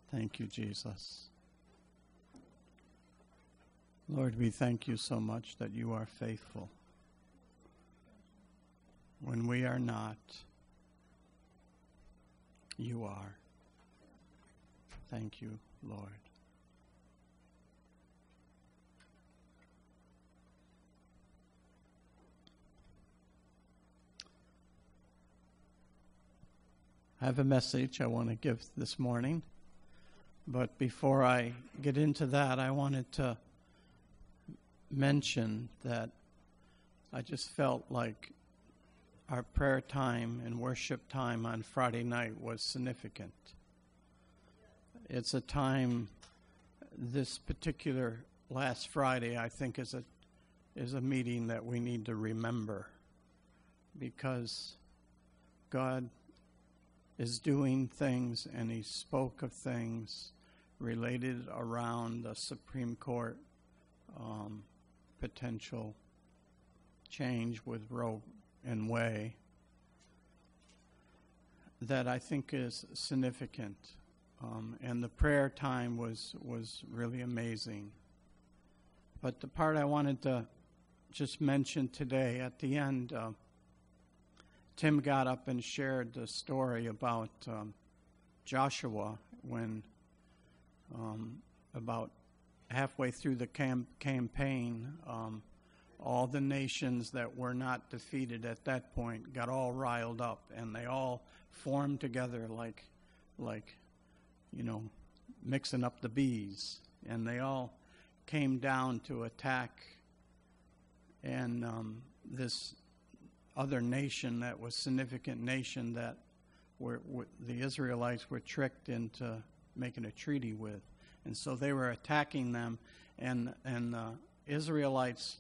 Thank you, Jesus. Lord, we thank you so much that you are faithful. When we are not, you are. Thank you, Lord. I have a message I want to give this morning, but before I get into that, I wanted to mention that I just felt like our prayer time and worship time on Friday night was significant. It's a time, this particular last Friday, I think is a meeting that we need to remember, because God is doing things, and he spoke of things related around the Supreme Court potential change with Roe and Wade that I think is significant. And the prayer time was really amazing. But the part I wanted to just mention today at the end, Tim got up and shared the story about Joshua when about halfway through the campaign, all the nations that were not defeated at that point got all riled up, and they all formed together like mixing up the bees, and they all came down to attack. And this other nation that was significant nation that the Israelites were tricked into making a treaty with, and so they were attacking them, and the Israelites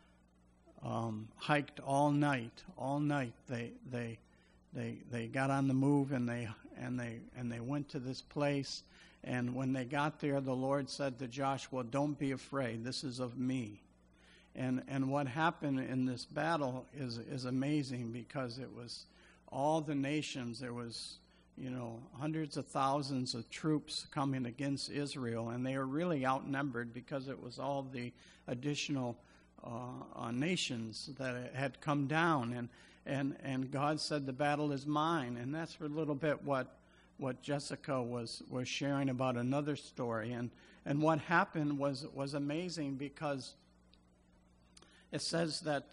hiked all night. They got on the move, and they went to this place. And when they got there, the Lord said to Joshua, "Don't be afraid. This is of me." And what happened in this battle is amazing, because it was all the nations. There was hundreds of thousands of troops coming against Israel, and they were really outnumbered because it was all the additional nations that had come down. And God said, "The battle is mine." And that's a little bit what Jessica was sharing about another story. And what happened was amazing, because it says that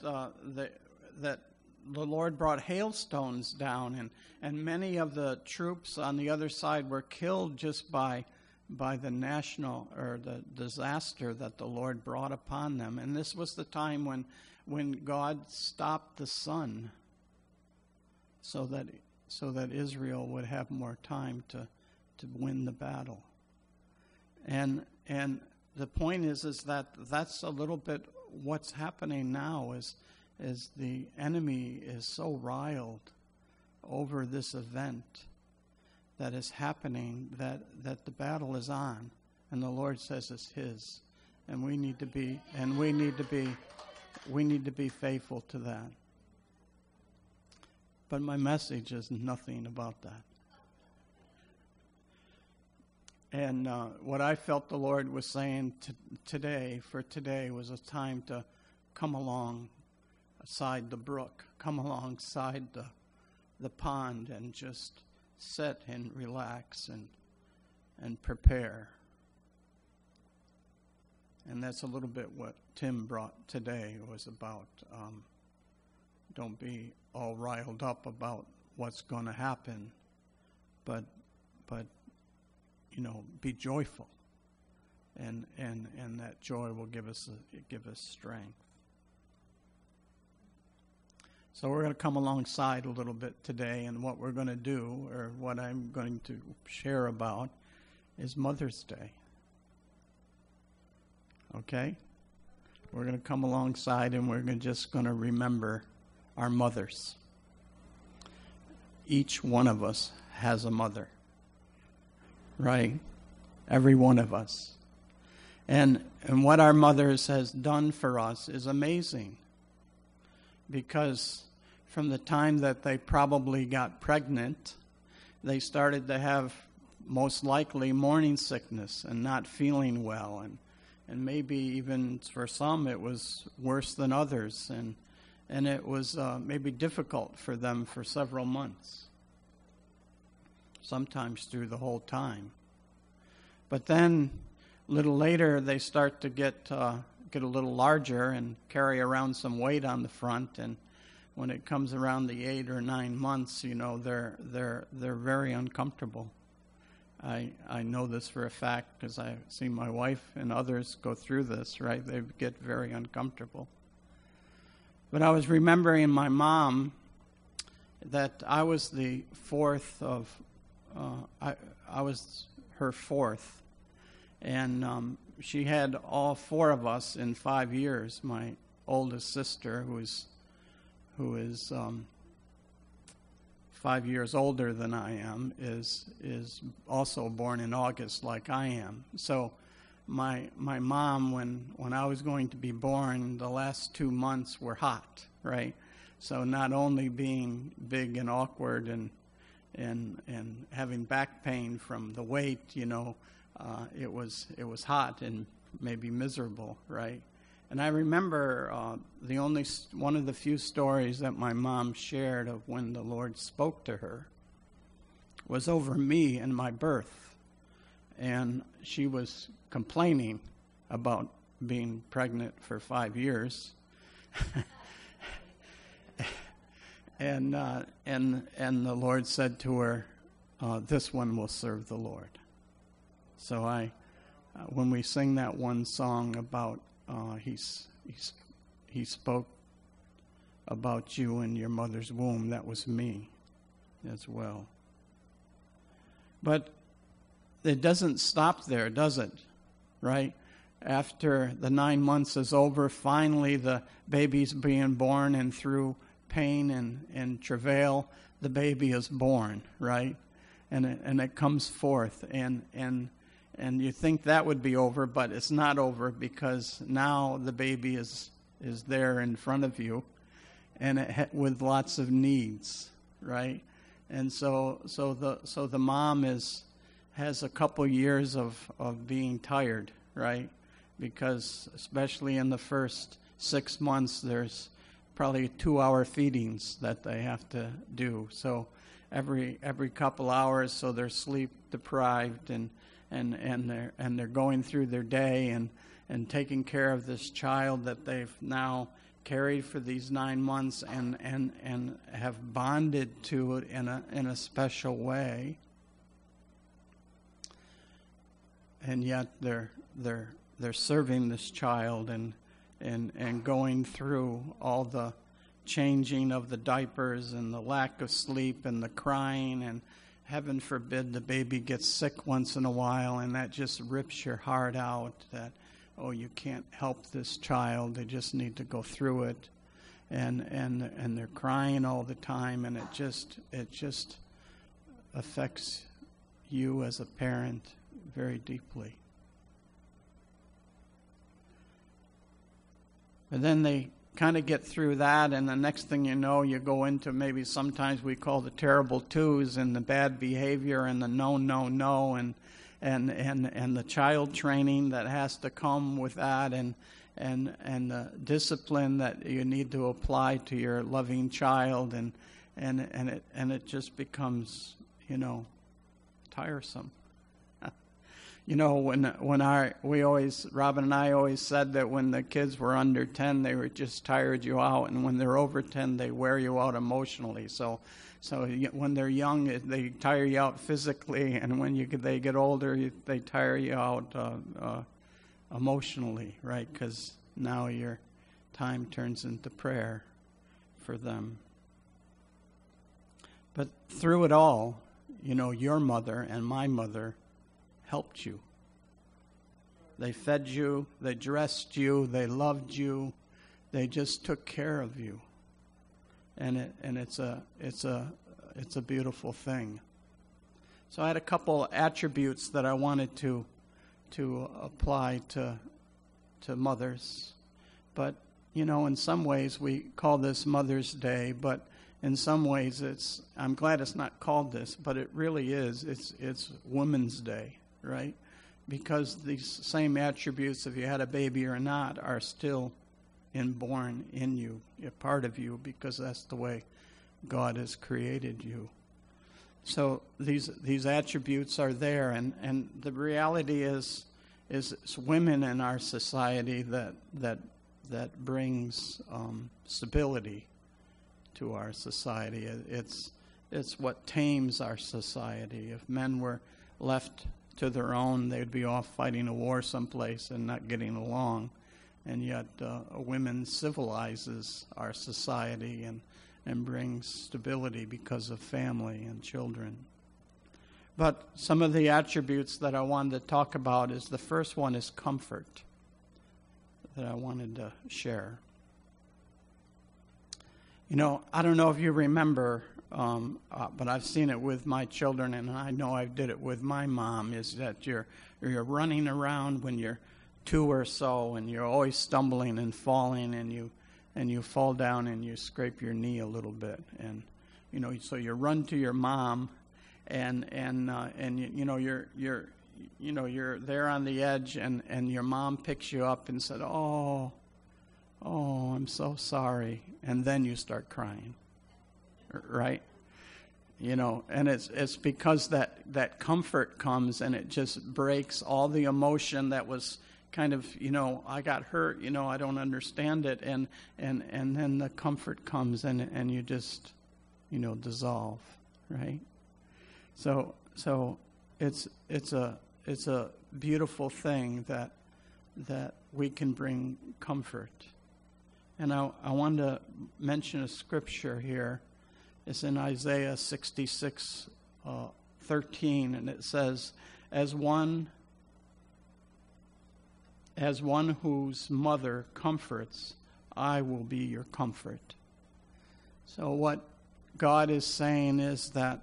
the Lord brought hailstones down, and many of the troops on the other side were killed just by the national or the disaster that the Lord brought upon them. And this was the time when God stopped the sun so that Israel would have more time to win the battle. And the point is that that's a little bit what's happening now is the enemy is so riled over this event that is happening that the battle is on, and the Lord says it's his, and we need to be faithful to that. But my message is nothing about that. And what I felt the Lord was saying today was a time to come alongside the brook, come alongside the pond, and just sit and relax and prepare. And that's a little bit what Tim brought today was about. Don't be all riled up about what's going to happen, but be joyful, and that joy will give us strength. So we're going to come alongside a little bit today, and what we're going to do, or what I'm going to share about, is Mother's Day. Okay? We're going to come alongside, and we're just going to remember our mothers. Each one of us has a mother. Right? Every one of us. And what our mothers has done for us is amazing. Because from the time that they probably got pregnant, they started to have most likely morning sickness and not feeling well, and maybe even for some it was worse than others, and it was maybe difficult for them for several months, sometimes through the whole time. But then a little later they start to get a little larger and carry around some weight on the front, and when it comes around the 8 or 9 months, they're very uncomfortable. I know this for a fact because I've seen my wife and others go through this, right? They get very uncomfortable. But I was remembering my mom, that I was the fourth of, I was her fourth. And she had all four of us in 5 years. My oldest sister, who is 5 years older than I am, is also born in August like I am. So my mom, when I was going to be born, the last 2 months were hot, right? So not only being big and awkward and having back pain from the weight, it was hot and maybe miserable, right? And I remember one of the few stories that my mom shared of when the Lord spoke to her was over me and my birth. And she was complaining about being pregnant for 5 years. And the Lord said to her, this one will serve the Lord. So when we sing that one song about he spoke about you in your mother's womb, that was me as well. But it doesn't stop there, does it? Right? After the 9 months is over, finally the baby's being born, and through pain and travail, the baby is born, right? And it comes forth, and you think that would be over, but it's not over, because now the baby is there in front of you, and with lots of needs, right? And so the mom has a couple years of being tired, right? Because especially in the first 6 months, there's probably 2-hour feedings that they have to do. So every couple hours, so they're sleep deprived, and they're going through their day and taking care of this child that they've now carried for these 9 months and have bonded to it in a special way. And yet they're serving this child and going through all the changing of the diapers and the lack of sleep and the crying, and heaven forbid the baby gets sick once in a while, and that just rips your heart out, that, oh, you can't help this child, they just need to go through it, and they're crying all the time, and it just affects you as a parent very deeply. And then they kind of get through that, and the next thing you know, you go into maybe sometimes we call the terrible twos, and the bad behavior and the no, and the child training that has to come with that, and the discipline that you need to apply to your loving child, and it just becomes, tiresome. Robin and I always said that when the kids were under 10, they were just tired you out, and when they're over 10, they wear you out emotionally. So when they're young, they tire you out physically, and when they get older, they tire you out emotionally, right? Because now your time turns into prayer for them. But through it all, your mother and my mother helped you. They fed you, they dressed you, they loved you, they just took care of you, and it's a beautiful thing. So I had a couple attributes that I wanted to apply to mothers, but in some ways we call this Mother's Day, but in some ways, I'm glad it's not called this, but it really is. It's Women's Day, right? Because these same attributes, if you had a baby or not, are still inborn in you, a part of you, because that's the way God has created you. So these attributes are there, and the reality is it's women in our society that brings stability to our society. It's what tames our society. If men were left to their own, they'd be off fighting a war someplace and not getting along. And yet women civilizes our society and brings stability because of family and children. But some of the attributes that I wanted to talk about is the first one is comfort that I wanted to share. You know, I don't know if you remember, but I've seen it with my children, and I know I did it with my mom, is that you're running around when you're 2 or so, and you're always stumbling and falling, and you fall down and you scrape your knee a little bit, and you know, so you run to your mom, and you're there on the edge, and your mom picks you up and said, "Oh, I'm so sorry," and then you start crying, right? You know, and it's because that comfort comes, and it just breaks all the emotion that was kind of, you know, I got hurt, you know, I don't understand it, and then the comfort comes, and you just, you know, dissolve, right? So it's a beautiful thing that we can bring comfort. And I wanted to mention a scripture here. It's in Isaiah 66:13, and it says, as one whose mother comforts, I will be your comfort. So what God is saying is that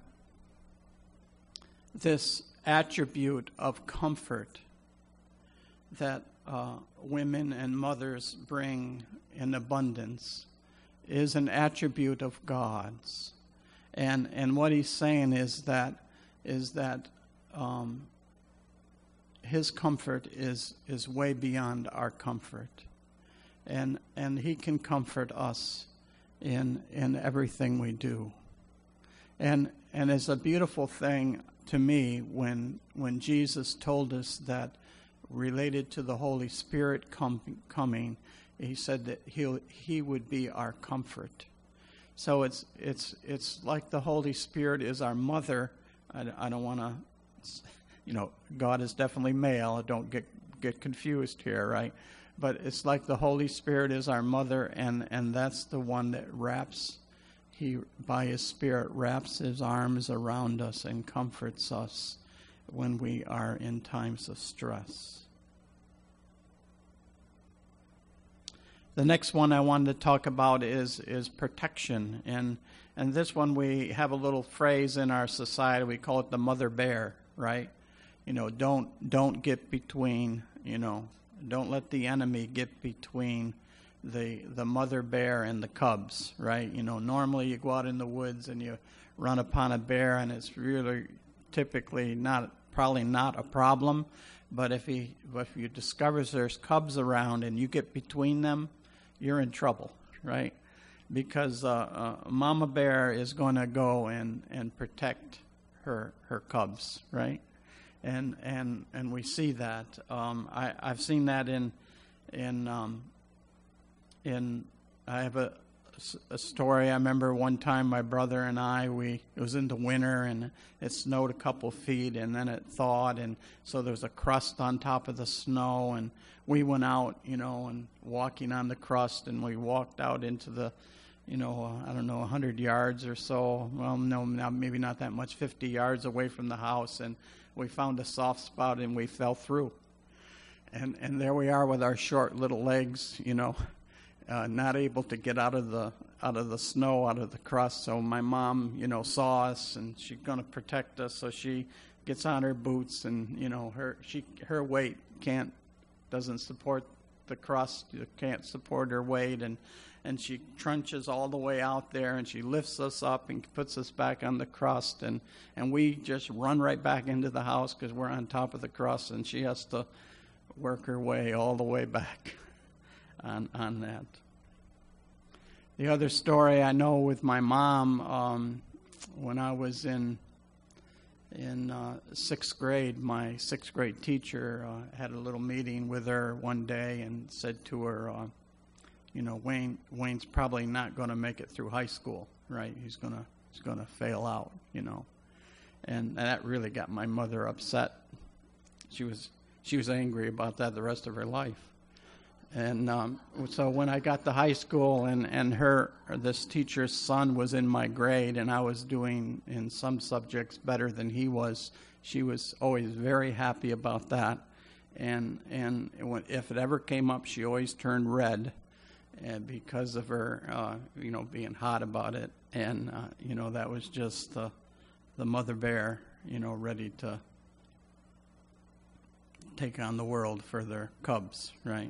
this attribute of comfort that women and mothers bring in abundance is an attribute of God's. And what he's saying is that his comfort is way beyond our comfort. And he can comfort us in everything we do. And it's a beautiful thing to me when Jesus told us that, related to the Holy Spirit coming, he said that he would be our comfort. So it's like the Holy Spirit is our mother. I don't want to, you know, God is definitely male. Don't get confused here, right? But it's like the Holy Spirit is our mother, and that's the one that by his Spirit wraps his arms around us and comforts us when we are in times of stress. The next one I wanted to talk about is protection, and this one we have a little phrase in our society. We call it the mother bear, right? You know, don't get between. You know, don't let the enemy get between the mother bear and the cubs, right? You know, normally you go out in the woods and you run upon a bear, and it's really typically probably not a problem. But if you discover there's cubs around and you get between them, you're in trouble, right? Because Mama Bear is going to go and protect her cubs, right? And we see that. I've seen that in I have a story. I remember one time my brother and I, it was in the winter, and it snowed a couple feet, and then it thawed, and so there was a crust on top of the snow, and we went out, you know, and walking on the crust, and we walked out into the, you know, I don't know, 100 yards or so. Well, no, maybe not that much, 50 yards away from the house, and we found a soft spot, and we fell through. And there we are with our short little legs, you know, not able to get out of the snow, out of the crust. So my mom, you know, saw us, and she's going to protect us. So she gets on her boots, and you know, her weight doesn't support the crust. You can't support her weight, and and she trunches all the way out there, and she lifts us up and puts us back on the crust, and we just run right back into the house because we're on top of the crust, and she has to work her way all the way back on that. The other story I know with my mom, when I was in sixth grade, my sixth grade teacher had a little meeting with her one day and said to her, Wayne's probably not going to make it through high school, right? He's gonna fail out, and that really got my mother upset. She was angry about that the rest of her life. And so when I got to high school and this teacher's son was in my grade and I was doing in some subjects better than he was, she was always very happy about that. And if it ever came up, she always turned red, and because of her, being hot about it. And that was just the mother bear, ready to take on the world for their cubs, right?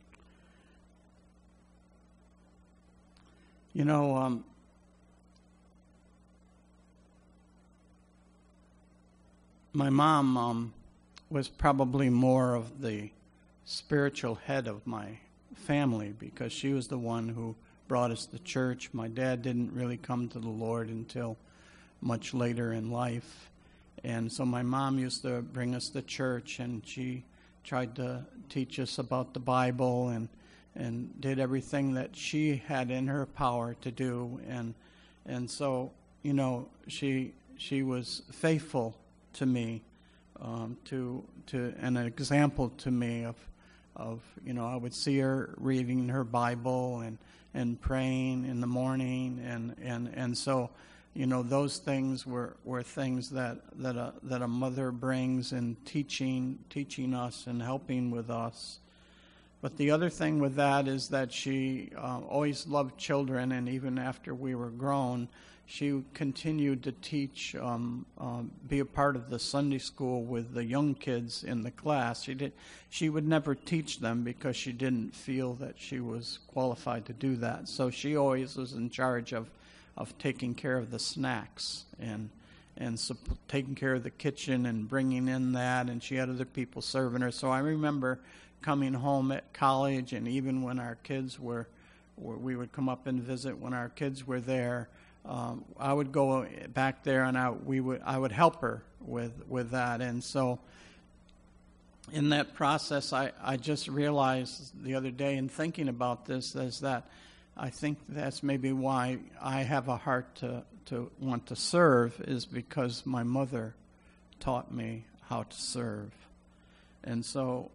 My mom was probably more of the spiritual head of my family because she was the one who brought us to church. My dad didn't really come to the Lord until much later in life. And so my mom used to bring us to church, and she tried to teach us about the Bible and did everything that she had in her power to do, and so she was faithful to me, to an example to me of I would see her reading her Bible and praying in the morning, and so those things were things that a mother brings in teaching us and helping with us. But the other thing with that is that she always loved children, and even after we were grown, she continued to teach, be a part of the Sunday school with the young kids in the class. She would never teach them because she didn't feel that she was qualified to do that. So she always was in charge of taking care of the snacks and taking care of the kitchen and bringing in that, and she had other people serving her. So I remember coming home at college, and even when our kids we would come up and visit when our kids were there, I would go back there and I would help her with that. And so in that process, I just realized the other day in thinking about this is that I think that's maybe why I have a heart to want to serve, is because my mother taught me how to serve. And so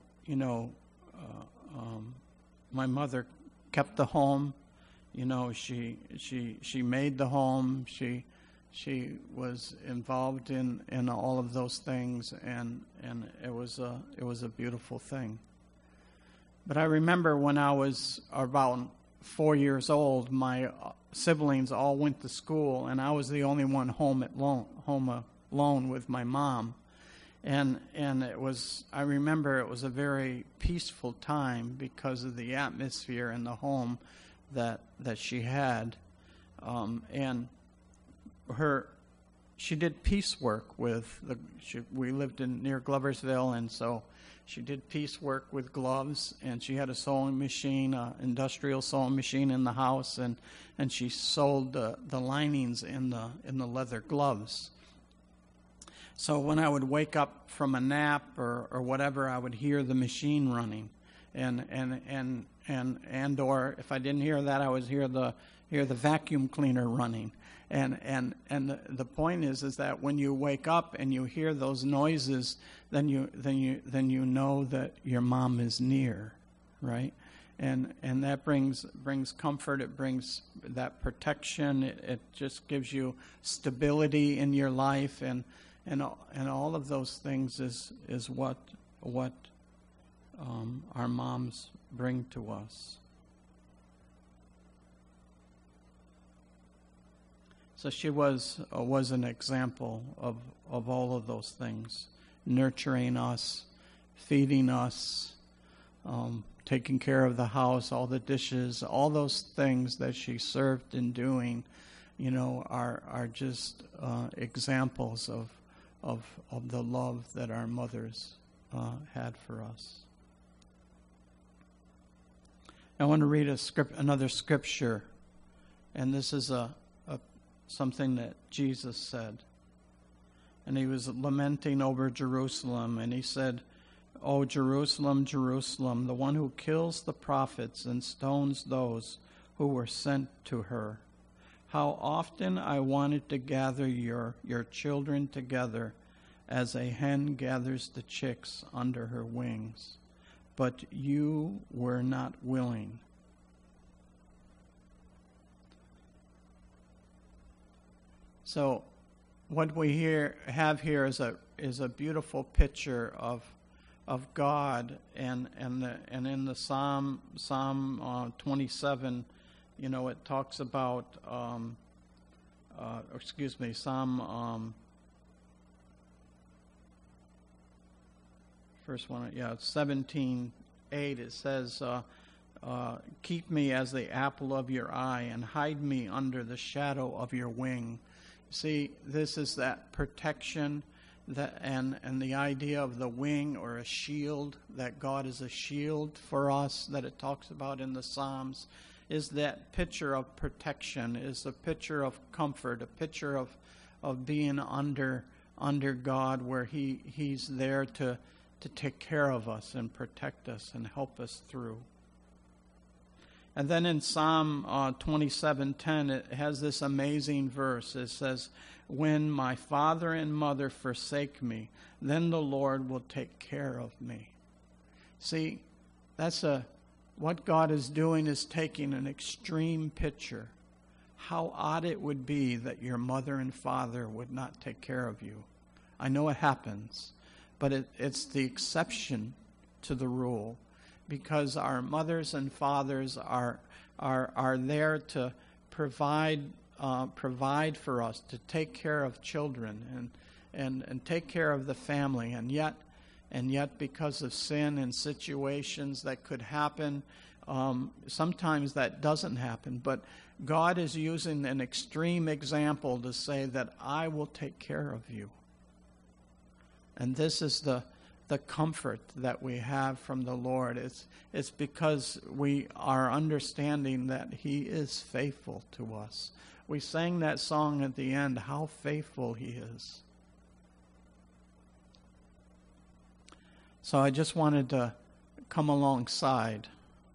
my mother kept the home. She made the home. She was involved in all of those things, and it was a beautiful thing. But I remember when I was about 4 years old, my siblings all went to school, and I was the only one home alone with my mom. And I remember it was a very peaceful time because of the atmosphere in the home that she had. And she did piecework we lived near Gloversville, and so she did piecework with gloves, and she had a sewing machine, industrial sewing machine in the house, and she sewed the linings in the leather gloves. So when I would wake up from a nap or whatever, I would hear the machine running, and or if I didn't hear that, I would hear the vacuum cleaner running. And the point is that when you wake up and you hear those noises, then you know that your mom is near, right? And that brings comfort. It brings that protection. It just gives you stability in your life, and all of those things is what our moms bring to us. So she was an example of all of those things, nurturing us, feeding us, taking care of the house, all the dishes, all those things that she served in doing, are just examples of the love that our mothers had for us. I want to read another scripture, and this is something that Jesus said. And he was lamenting over Jerusalem, and he said, "O Jerusalem, Jerusalem, the one who kills the prophets and stones those who were sent to her. How often I wanted to gather your children together as a hen gathers the chicks under her wings, but you were not willing." So what we have here is a beautiful picture of God, and in the Psalm 27, it talks about Psalm first one, 17:8. It says, "Keep me as the apple of your eye, and hide me under the shadow of your wing." See, this is that protection, and the idea of the wing or a shield, that God is a shield for us, that it talks about in the Psalms, is that picture of protection, is a picture of comfort, a picture of being under God, where He's there to take care of us and protect us and help us through. And then in Psalm 27:10, it has this amazing verse. It says, "When my father and mother forsake me, then the Lord will take care of me." See, what God is doing is taking an extreme picture. How odd it would be that your mother and father would not take care of you. I know it happens, but it's the exception to the rule, because our mothers and fathers are there to provide for us, to take care of children and take care of the family, and yet because of sin and situations that could happen, sometimes that doesn't happen. But God is using an extreme example to say that I will take care of you. And this is the comfort that we have from the Lord. It's because we are understanding that He is faithful to us. We sang that song at the end, how faithful He is. So I just wanted to come alongside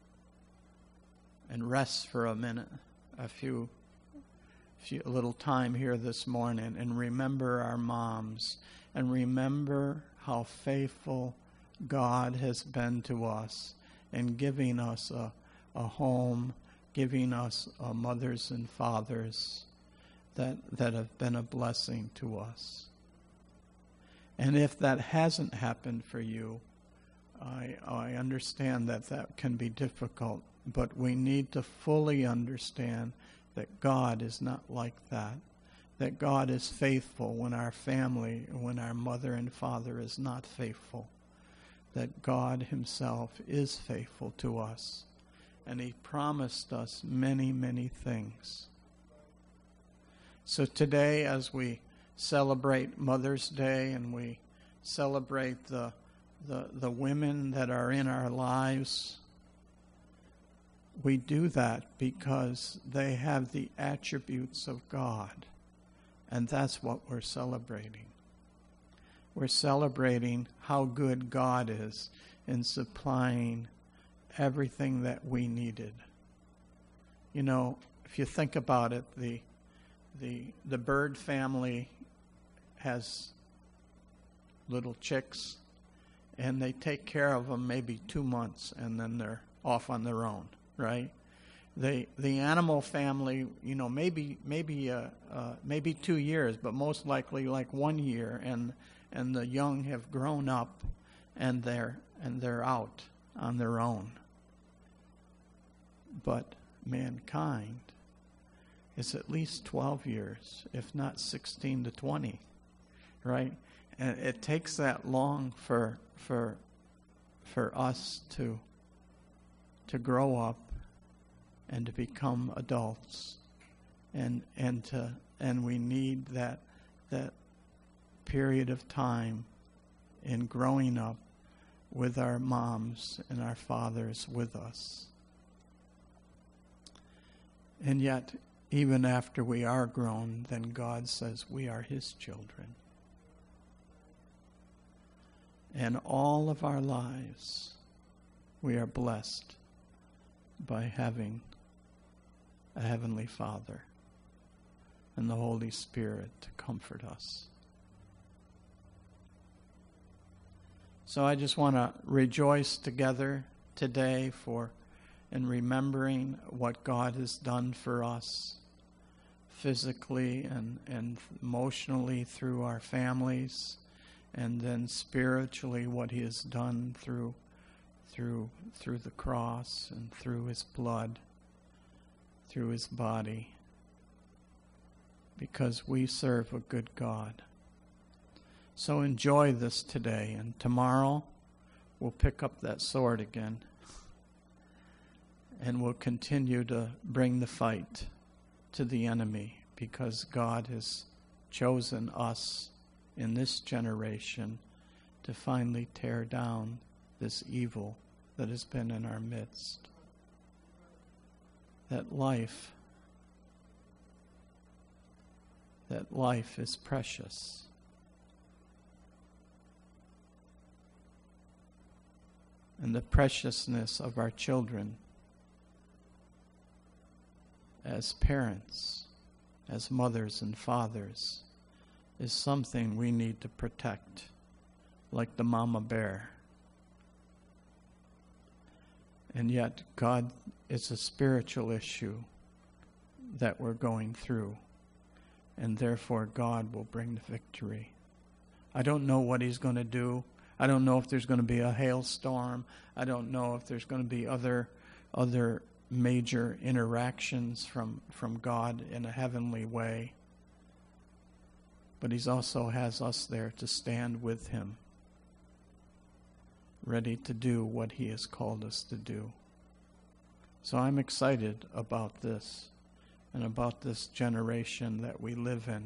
and rest for a minute, a little time here this morning, and remember our moms, and remember how faithful God has been to us in giving us a home, giving us mothers and fathers that have been a blessing to us. And if that hasn't happened for you, I understand that can be difficult, but we need to fully understand that God is not like that. That God is faithful when our mother and father is not faithful. That God Himself is faithful to us. And He promised us many, many things. So today, as we celebrate Mother's Day and we celebrate the women that are in our lives, we do that because they have the attributes of God. And that's what we're celebrating. We're celebrating how good God is in supplying everything that we needed. If you think about it, the bird family has little chicks, and they take care of them maybe 2 months, and then they're off on their own, right? The animal family, maybe 2 years, but most likely like 1 year, and the young have grown up, and they're out on their own. But mankind is at least 12 years, if not 16 to 20, right? And it takes that long for us to to grow up and to become adults, and we need that period of time in growing up with our moms and our fathers with us. And yet, even after we are grown, then God says we are His children. And all of our lives, we are blessed by having a Heavenly Father and the Holy Spirit to comfort us. So I just want to rejoice together today in remembering what God has done for us physically and emotionally through our families, and then spiritually what He has done through the cross and through His blood, through His body, because we serve a good God. So enjoy this today, and tomorrow we'll pick up that sword again, and we'll continue to bring the fight to the enemy, because God has chosen us in this generation to finally tear down this evil that has been in our midst. That life is precious. And the preciousness of our children as parents, as mothers and fathers, is something we need to protect, like the mama bear. And yet, God, it's a spiritual issue that we're going through, and therefore God will bring the victory. I don't know what He's going to do. I don't know if there's going to be a hailstorm. I don't know if there's going to be other major interactions from God in a heavenly way. But He also has us there to stand with Him, ready to do what He has called us to do. So I'm excited about this and about this generation that we live in,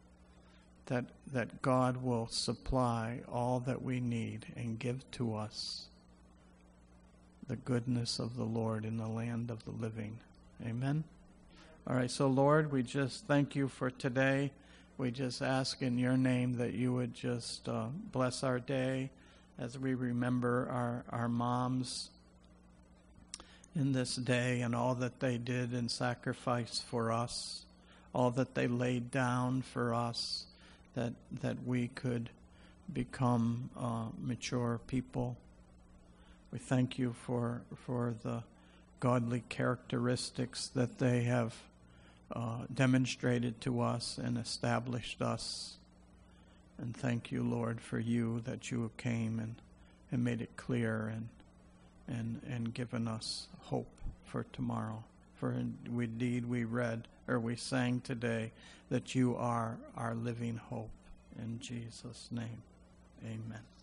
that God will supply all that we need and give to us the goodness of the Lord in the land of the living. Amen? All right, so Lord, we just thank You for today. We just ask in Your name that You would just bless our day as we remember our moms in this day and all that they did in sacrifice for us, all that they laid down for us, that we could become mature people. We thank You for the godly characteristics that they have demonstrated to us and established us. And thank You, Lord, for You, that You came and made it clear and given us hope for tomorrow. For indeed we read, or we sang today, that You are our living hope. In Jesus' name, amen.